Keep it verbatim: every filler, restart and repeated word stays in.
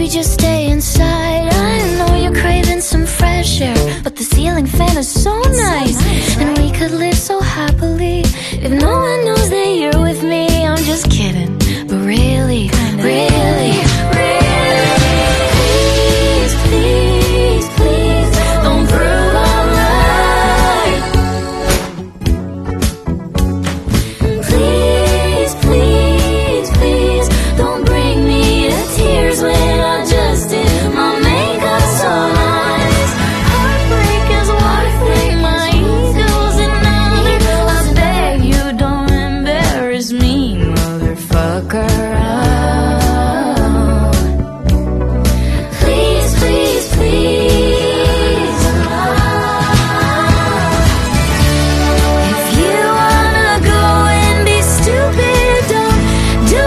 just stay inside. I know you're craving some fresh air, but the ceiling fan is so nice, and we could live so happily if no one knows that you're with me. I'm just kidding, but really, really, really, please, please, please don't prove I'm right. Please, please, please don't bring me to tears when I just did my makeup so nice. Heartbreak is one thing, my ego's another. I beg you don't embarrass me, motherfucker.